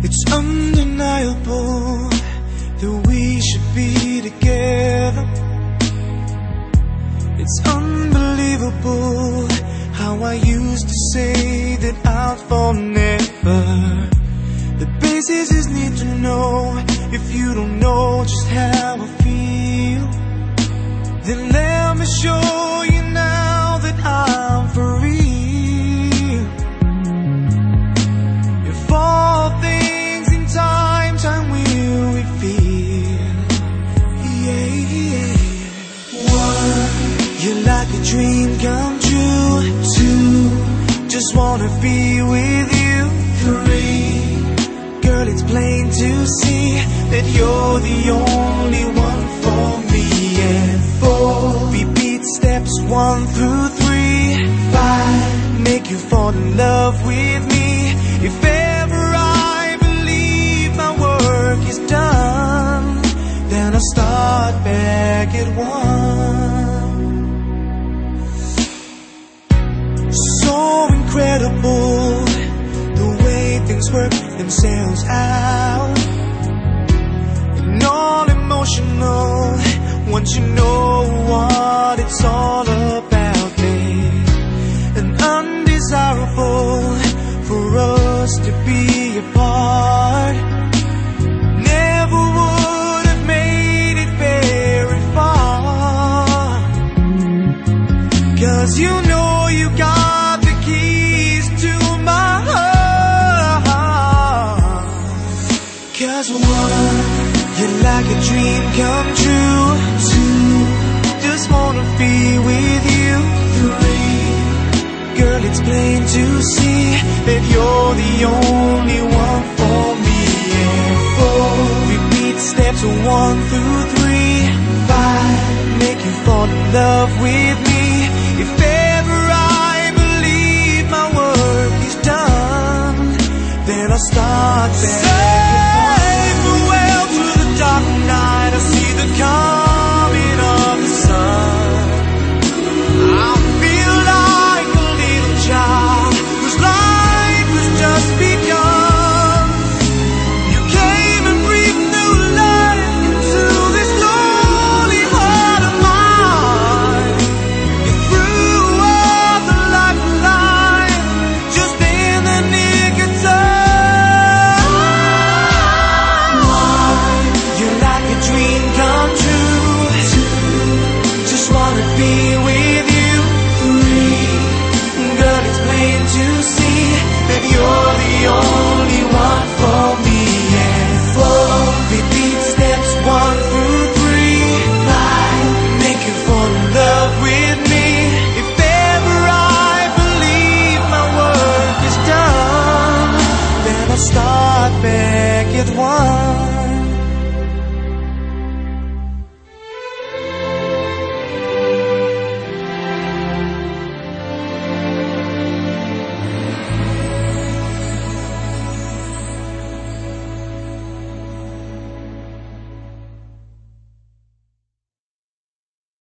It's undeniable that we should be together. It's unbelievable how I used to say that I'll fall never. The basics just need to know. If you don't know just how I feel, then let me show you now that I'm for real. If all things in time will reveal. Yeah. One, you're like a dream come true. Two, just wanna be with you. Three, girl, it's plain to see that you're the only one for me. And four, repeat steps 1 through 3. 5, make you fall in love with me. If ever I believe my work is done, then I'll start back at 1. So incredible the way things work themselves out, and all emotional once you know what it's all about, babe. And undesirable for us to be apart. Never would have made it very far, 'cause you know you got the keys to my heart. 'Cause one, you're like a dream come true. 2, just wanna be with you. 3, girl, it's plain to see that you're the only one for me. And 4, repeat steps 1 through 3. 5, make you fall in love with me. If ever I believe my work is done, then I'll start back. Say farewell to the dark night. I see the